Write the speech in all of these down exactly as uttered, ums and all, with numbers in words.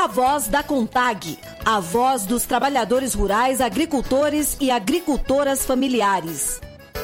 A voz da CONTAG, a voz dos trabalhadores rurais, agricultores e agricultoras familiares.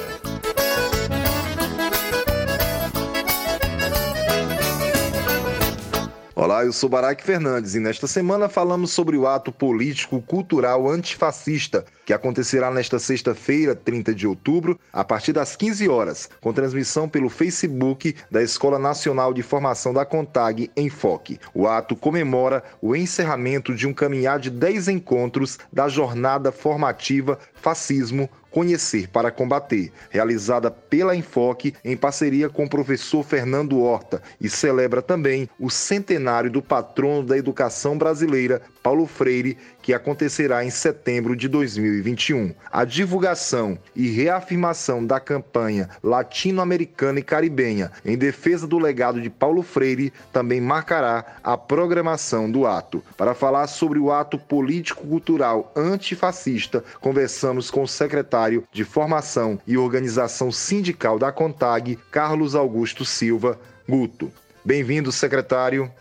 Olá, eu sou Baraque Fernandes e nesta semana falamos sobre o ato político-cultural antifascista que acontecerá nesta sexta-feira, trinta de outubro, a partir das quinze horas, com transmissão pelo Facebook da Escola Nacional de Formação da CONTAG em Foque. O ato comemora o encerramento de um caminhar de dez encontros da jornada formativa Fascismo, Conhecer para Combater, realizada pela Enfoque em parceria com o professor Fernando Horta, e celebra também o centenário do patrono da educação brasileira, Paulo Freire, que acontecerá em setembro de dois mil e vinte e um. A divulgação e reafirmação da campanha latino-americana e caribenha em defesa do legado de Paulo Freire também marcará a programação do ato. Para falar sobre o ato político-cultural antifascista, conversamos com o secretário de Formação e Organização Sindical da CONTAG, Carlos Augusto Silva Guto. Bem-vindo, secretário.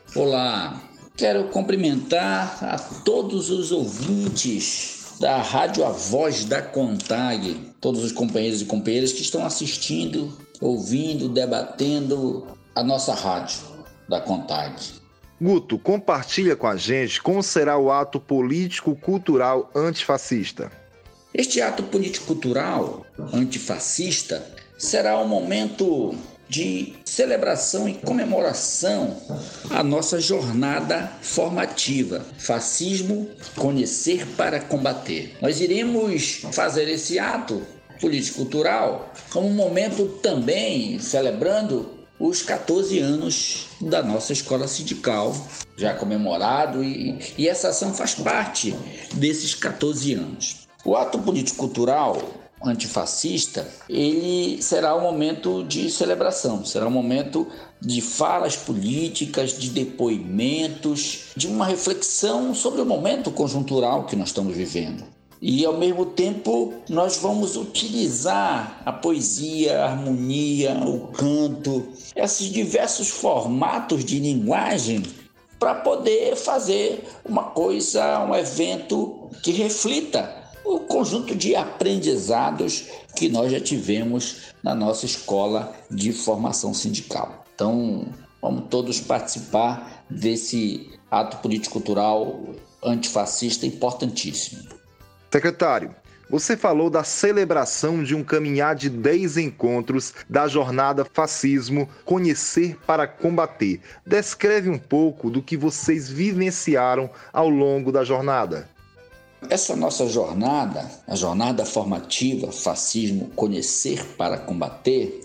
Olá, quero cumprimentar a todos os ouvintes da Rádio A Voz da CONTAG, todos os companheiros e companheiras que estão assistindo, ouvindo, debatendo a nossa rádio da CONTAG. Guto, compartilha com a gente como será o ato político-cultural antifascista. Este ato político-cultural antifascista será um momento de celebração e comemoração à nossa jornada formativa, Fascismo, Conhecer para Combater. Nós iremos fazer esse ato político-cultural como um momento também celebrando os catorze anos da nossa escola sindical, já comemorado, e, e essa ação faz parte desses catorze anos. O ato político-cultural antifascista, ele será um momento de celebração, será um momento de falas políticas, de depoimentos, de uma reflexão sobre o momento conjuntural que nós estamos vivendo. E, ao mesmo tempo, nós vamos utilizar a poesia, a harmonia, o canto, esses diversos formatos de linguagem para poder fazer uma coisa, um evento que reflita o conjunto de aprendizados que nós já tivemos na nossa escola de formação sindical. Então, vamos todos participar desse ato político-cultural antifascista importantíssimo. Secretário, você falou da celebração de um caminhar de dez encontros da jornada Fascismo, Conhecer para Combater. Descreve um pouco do que vocês vivenciaram ao longo da jornada. Essa nossa jornada, a jornada formativa Fascismo, Conhecer para Combater,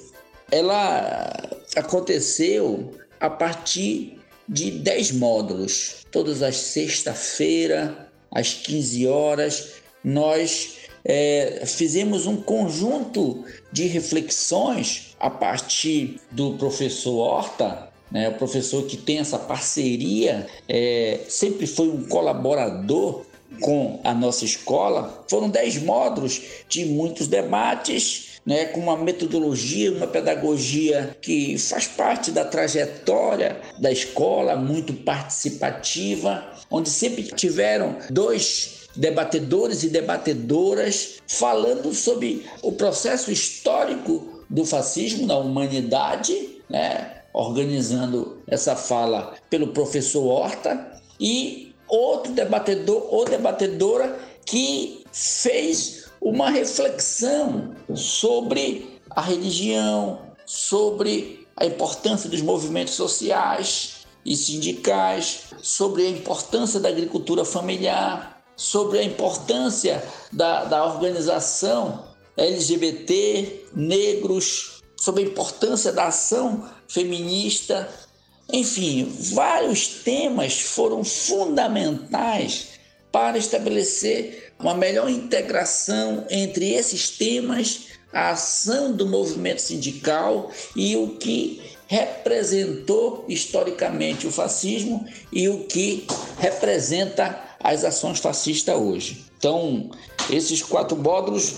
ela aconteceu a partir de dez módulos. Todas as sexta-feiras, às quinze horas, nós é, fizemos um conjunto de reflexões a partir do professor Horta, né, o professor que tem essa parceria, é, sempre foi um colaborador com a nossa escola. Foram dez módulos de muitos debates, né, com uma metodologia, uma pedagogia que faz parte da trajetória da escola, muito participativa, onde sempre tiveram dois debatedores e debatedoras falando sobre o processo histórico do fascismo na humanidade, né, organizando essa fala pelo professor Horta, e outro debatedor ou debatedora que fez uma reflexão sobre a religião, sobre a importância dos movimentos sociais e sindicais, sobre a importância da agricultura familiar, sobre a importância da, da organização L G B T, negros, sobre a importância da ação feminista. Enfim, vários temas foram fundamentais para estabelecer uma melhor integração entre esses temas, a ação do movimento sindical e o que representou historicamente o fascismo e o que representa as ações fascistas hoje. Então, esses quatro módulos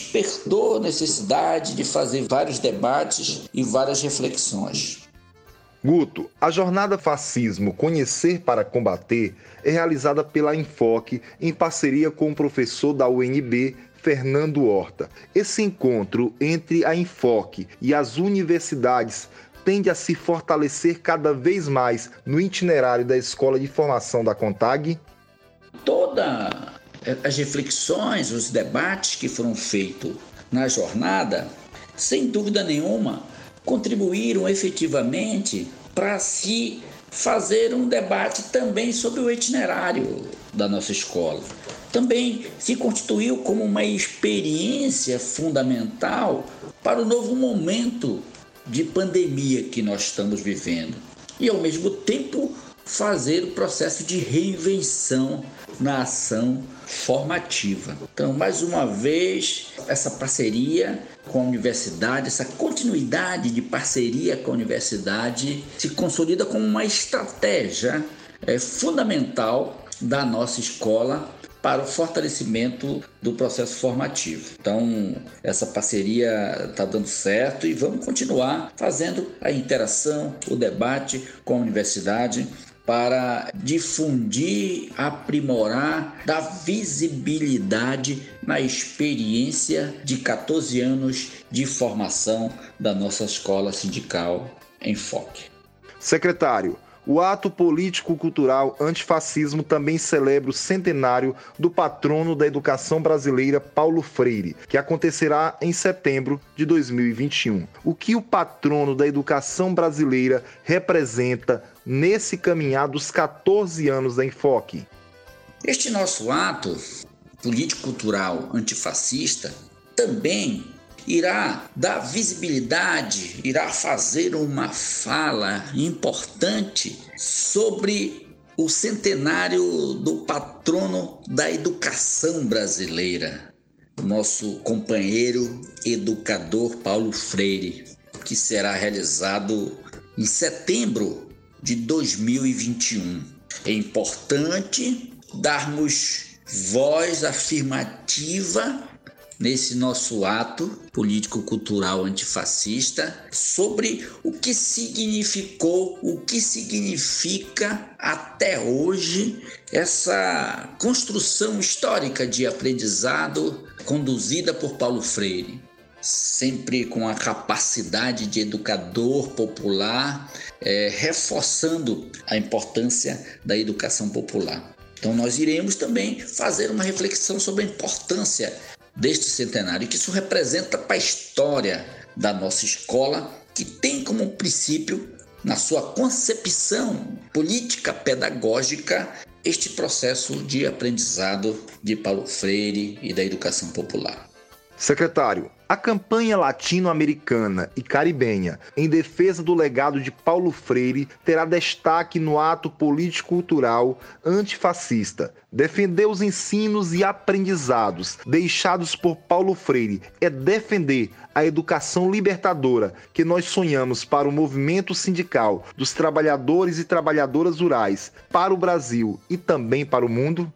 despertou a necessidade de fazer vários debates e várias reflexões. Guto, a jornada Fascismo Conhecer para Combater é realizada pela Enfoque em parceria com o professor da U N B, Fernando Horta. Esse encontro entre a Enfoque e as universidades tende a se fortalecer cada vez mais no itinerário da Escola de Formação da CONTAG? Todas as reflexões, os debates que foram feitos na jornada, sem dúvida nenhuma, contribuíram efetivamente para se fazer um debate também sobre o itinerário da nossa escola. Também se constituiu como uma experiência fundamental para o novo momento de pandemia que nós estamos vivendo. E, ao mesmo tempo, fazer o processo de reinvenção na ação formativa. Então, mais uma vez, essa parceria com a universidade, essa continuidade de parceria com a universidade se consolida como uma estratégia é, fundamental da nossa escola para o fortalecimento do processo formativo. Então, essa parceria está dando certo e vamos continuar fazendo a interação, o debate com a universidade para difundir, aprimorar, dar visibilidade na experiência de quatorze anos de formação da nossa escola sindical Enfoque. Secretário, o ato político-cultural antifascismo também celebra o centenário do patrono da educação brasileira, Paulo Freire, que acontecerá em setembro de dois mil e vinte e um. O que o patrono da educação brasileira representa nesse caminhar dos quatorze anos da Enfoque? Este nosso ato político-cultural antifascista também irá dar visibilidade, irá fazer uma fala importante sobre o centenário do patrono da educação brasileira, o nosso companheiro educador Paulo Freire, que será realizado em setembro de dois mil e vinte e um. É importante darmos voz afirmativa nesse nosso ato político-cultural antifascista sobre o que significou, o que significa até hoje essa construção histórica de aprendizado conduzida por Paulo Freire, sempre com a capacidade de educador popular, é, reforçando a importância da educação popular. Então nós iremos também fazer uma reflexão sobre a importância deste centenário, que isso representa para a história da nossa escola, que tem como princípio, na sua concepção política pedagógica, este processo de aprendizado de Paulo Freire e da educação popular. Secretário, a campanha latino-americana e caribenha em defesa do legado de Paulo Freire terá destaque no ato político-cultural antifascista. Defender os ensinos e aprendizados deixados por Paulo Freire é defender a educação libertadora que nós sonhamos para o movimento sindical dos trabalhadores e trabalhadoras rurais, para o Brasil e também para o mundo?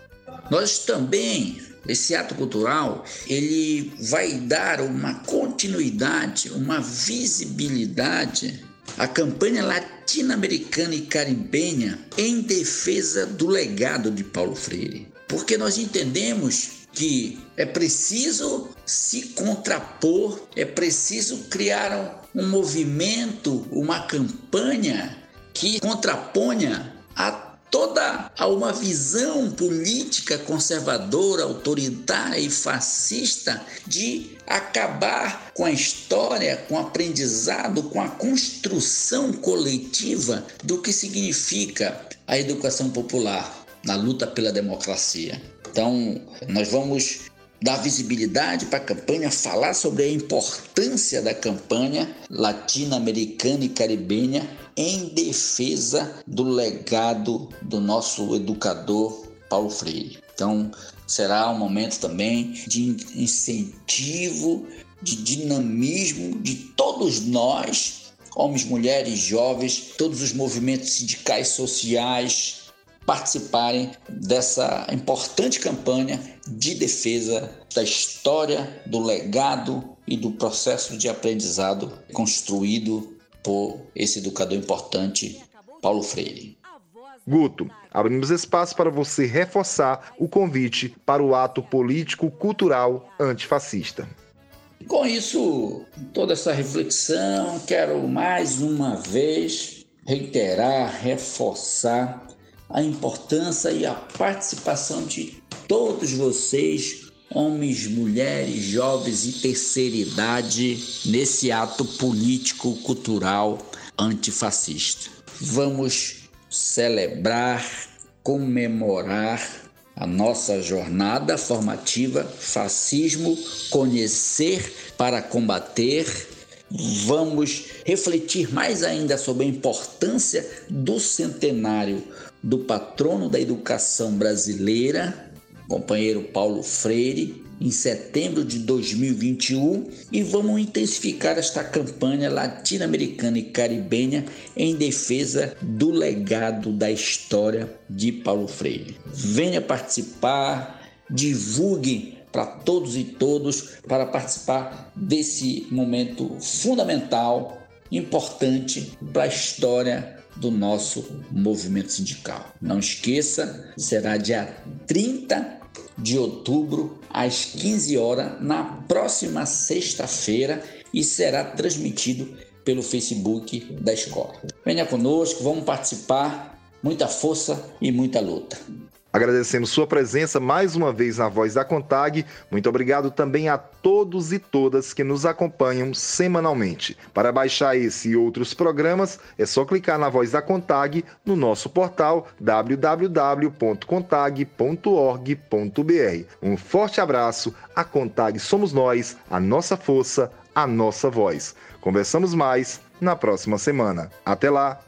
Nós também... Esse ato cultural, ele vai dar uma continuidade, uma visibilidade à campanha latino-americana e caribenha em defesa do legado de Paulo Freire. Porque nós entendemos que é preciso se contrapor, é preciso criar um, um movimento, uma campanha que contraponha a toda uma visão política conservadora, autoritária e fascista de acabar com a história, com o aprendizado, com a construção coletiva do que significa a educação popular na luta pela democracia. Então, nós vamos dar visibilidade para a campanha, falar sobre a importância da campanha latino-americana e caribenha em defesa do legado do nosso educador Paulo Freire. Então, será um momento também de incentivo, de dinamismo de todos nós, homens, mulheres, jovens, todos os movimentos sindicais, sociais, participarem dessa importante campanha de defesa da história, do legado e do processo de aprendizado construído por esse educador importante, Paulo Freire. Guto, abrimos espaço para você reforçar o convite para o ato político-cultural antifascista. Com isso, toda essa reflexão, quero mais uma vez reiterar, reforçar a importância e a participação de todos vocês, homens, mulheres, jovens e terceira idade, nesse ato político-cultural antifascista. Vamos celebrar, comemorar a nossa jornada formativa Fascismo, conhecer para combater. Vamos refletir mais ainda sobre a importância do centenário do patrono da educação brasileira, companheiro Paulo Freire, em setembro de dois mil e vinte e um, e vamos intensificar esta campanha latino-americana e caribenha em defesa do legado da história de Paulo Freire. Venha participar, divulgue para todos e todos para participar desse momento fundamental, importante para a história do nosso movimento sindical. Não esqueça, será dia trinta de outubro, às quinze horas, na próxima sexta-feira, e será transmitido pelo Facebook da escola. Venha conosco, vamos participar, muita força e muita luta. Agradecemos sua presença mais uma vez na Voz da CONTAG. Muito obrigado também a todos e todas que nos acompanham semanalmente. Para baixar esse e outros programas, é só clicar na Voz da CONTAG no nosso portal w w w ponto contag ponto org ponto b r. Um forte abraço. A CONTAG somos nós, a nossa força, a nossa voz. Conversamos mais na próxima semana. Até lá!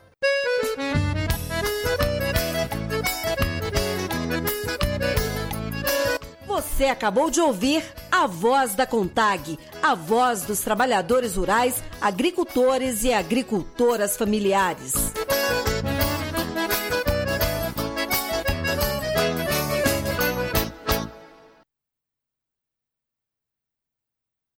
Você acabou de ouvir a Voz da CONTAG, a voz dos trabalhadores rurais, agricultores e agricultoras familiares.